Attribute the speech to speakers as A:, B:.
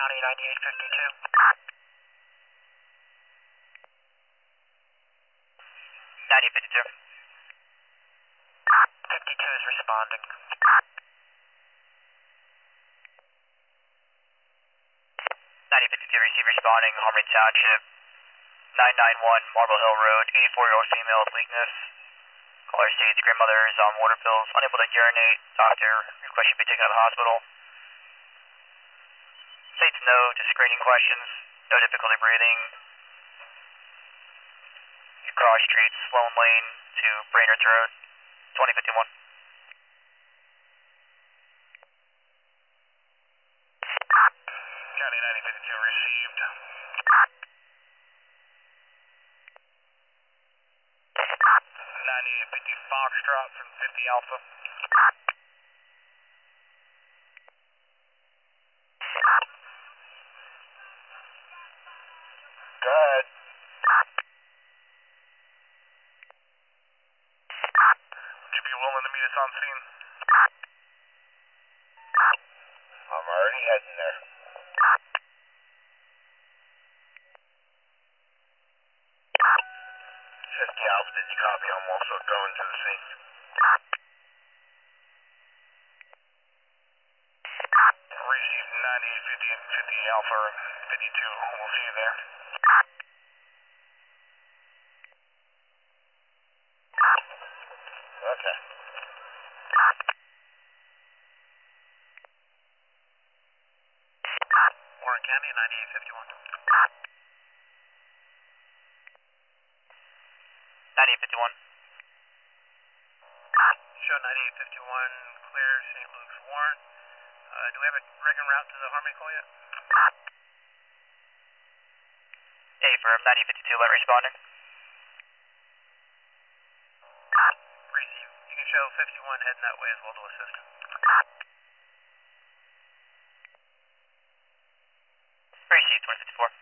A: County 9852. 9852. 52 is responding. 9852 receive responding, Harmony Township, 991 Marble Hill Road, 84-year-old female with weakness. Caller states grandmother is on water pills, unable to urinate. Doctor requests she be taken to the hospital. States no to screening questions, no difficulty breathing. Cross streets, Sloan Lane to Brainerd's Road, 2051. County 9052 received. 9850 Foxtrot from 50 Alpha. Go ahead. Would you be willing to meet us on scene? I'm already heading there. 50 Alpha, did you copy? I'm also going to the scene. Received 9850 and 50 Alpha 52. We'll see you there. Okay. Warren County 9851. 9851. Show 9851, clear, St. Luke's, Warren. Do we have a rig en route to the Harmony call yet? Hey, for 9052, let responding. Receive. You can show 51 heading that way as well to assist. Receive 2054.